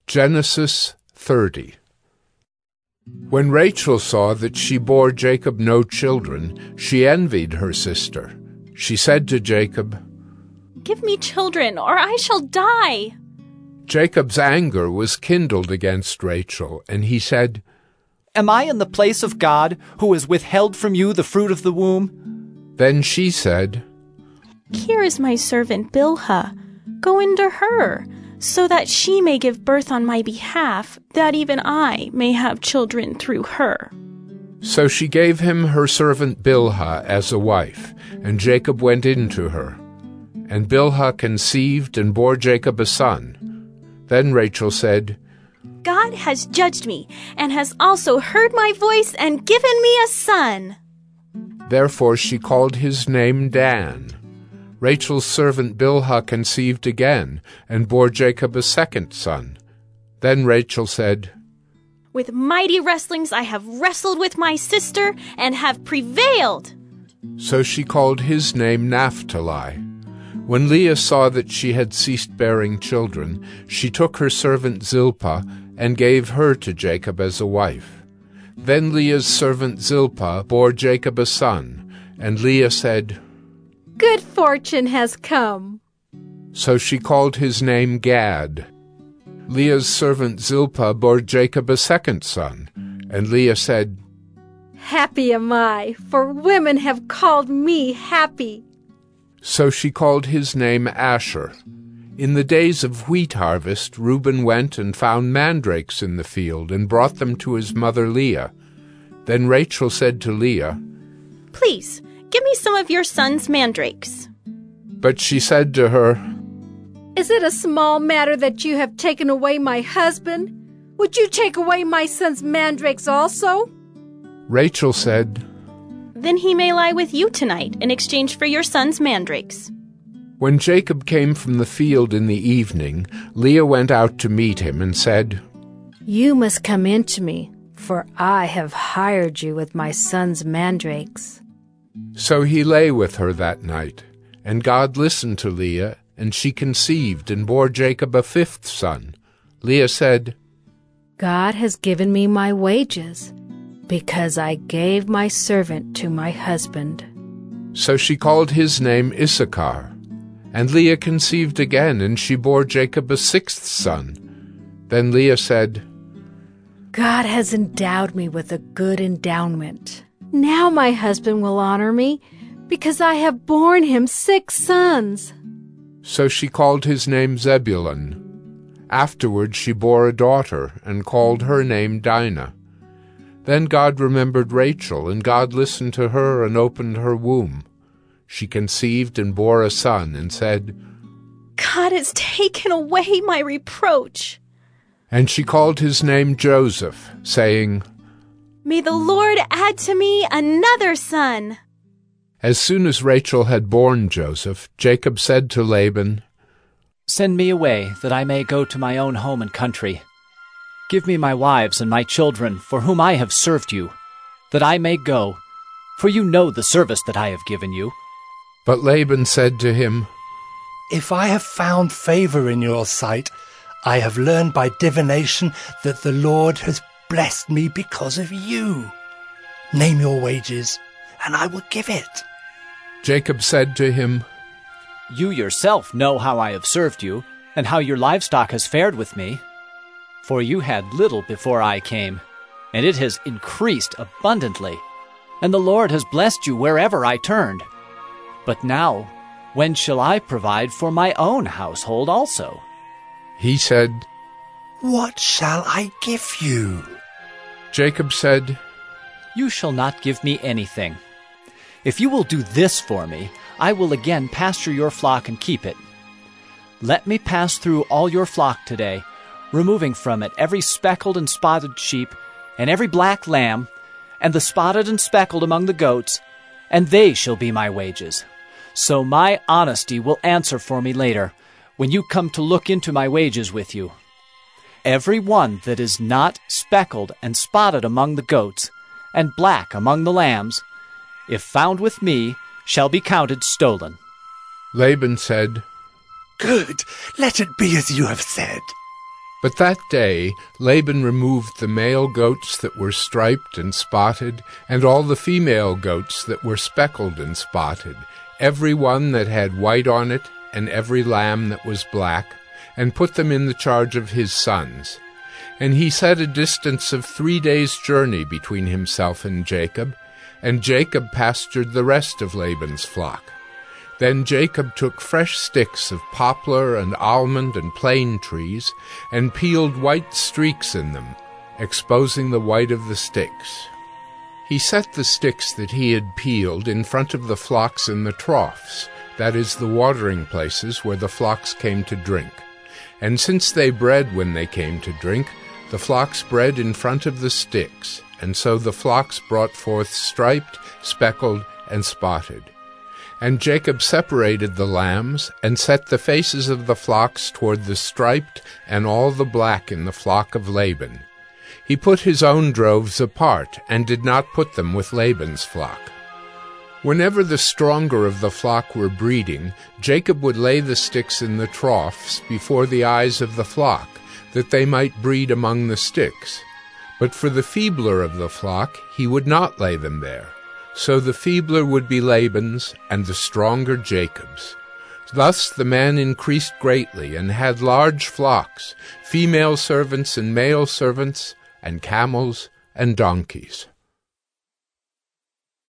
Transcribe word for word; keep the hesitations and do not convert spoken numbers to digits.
Genesis thirty. When Rachel saw that she bore Jacob no children, she envied her sister. She said to Jacob, "Give me children, or I shall die." Jacob's anger was kindled against Rachel, and he said, "Am I in the place of God, who has withheld from you the fruit of the womb?" Then she said, "Here is my servant Bilhah. Go into her, so that she may give birth on my behalf, that even I may have children through her." So she gave him her servant Bilhah as a wife, and Jacob went in to her. And Bilhah conceived and bore Jacob a son. Then Rachel said, "God has judged me, and has also heard my voice and given me a son." Therefore she called his name Dan. Rachel's servant Bilhah conceived again, and bore Jacob a second son. Then Rachel said, "With mighty wrestlings I have wrestled with my sister, and have prevailed." So she called his name Naphtali. When Leah saw that she had ceased bearing children, she took her servant Zilpah, and gave her to Jacob as a wife. Then Leah's servant Zilpah bore Jacob a son, and Leah said, "Good fortune has come." So she called his name Gad. Leah's servant Zilpah bore Jacob a second son, and Leah said, "Happy am I, for women have called me happy." So she called his name Asher. In the days of wheat harvest, Reuben went and found mandrakes in the field, and brought them to his mother Leah. Then Rachel said to Leah, "Please, give me some of your son's mandrakes." But she said to her, "Is it a small matter that you have taken away my husband? Would you take away my son's mandrakes also?" Rachel said, "Then he may lie with you tonight in exchange for your son's mandrakes." When Jacob came from the field in the evening, Leah went out to meet him and said, "You must come in to me, for I have hired you with my son's mandrakes." So he lay with her that night, and God listened to Leah, and she conceived and bore Jacob a fifth son. Leah said, "God has given me my wages, because I gave my servant to my husband." So she called his name Issachar. And Leah conceived again, and she bore Jacob a sixth son. Then Leah said, "God has endowed me with a good endowment. Now my husband will honor me, because I have borne him six sons." So she called his name Zebulun. Afterward she bore a daughter, and called her name Dinah. Then God remembered Rachel, and God listened to her and opened her womb. She conceived and bore a son, and said, "God has taken away my reproach." And she called his name Joseph, saying, "May the Lord add to me another son." As soon as Rachel had borne Joseph, Jacob said to Laban, "Send me away, that I may go to my own home and country. Give me my wives and my children, for whom I have served you, that I may go, for you know the service that I have given you." But Laban said to him, "If I have found favor in your sight, I have learned by divination that the Lord has blessed me because of you. Name your wages, and I will give it." Jacob said to him, "You yourself know how I have served you, and how your livestock has fared with me. For you had little before I came, and it has increased abundantly, and the Lord has blessed you wherever I turned. But now, when shall I provide for my own household also?" He said, "What shall I give you?" Jacob said, "You shall not give me anything. If you will do this for me, I will again pasture your flock and keep it. Let me pass through all your flock today, removing from it every speckled and spotted sheep, and every black lamb, and the spotted and speckled among the goats, and they shall be my wages. So my honesty will answer for me later, when you come to look into my wages with you. Every one that is not speckled and spotted among the goats, and black among the lambs, if found with me, shall be counted stolen." Laban said, "Good, let it be as you have said." But that day Laban removed the male goats that were striped and spotted, and all the female goats that were speckled and spotted, every one that had white on it, and every lamb that was black, and put them in the charge of his sons. And he set a distance of three days' journey between himself and Jacob, and Jacob pastured the rest of Laban's flock. Then Jacob took fresh sticks of poplar and almond and plane trees, and peeled white streaks in them, exposing the white of the sticks. He set the sticks that he had peeled in front of the flocks in the troughs, that is, the watering places where the flocks came to drink. And since they bred when they came to drink, the flocks bred in front of the sticks, and so the flocks brought forth striped, speckled, and spotted. And Jacob separated the lambs, and set the faces of the flocks toward the striped and all the black in the flock of Laban. He put his own droves apart, and did not put them with Laban's flock. Whenever the stronger of the flock were breeding, Jacob would lay the sticks in the troughs before the eyes of the flock, that they might breed among the sticks. But for the feebler of the flock he would not lay them there. So the feebler would be Laban's, and the stronger Jacob's. Thus the man increased greatly, and had large flocks, female servants and male servants, and camels and donkeys.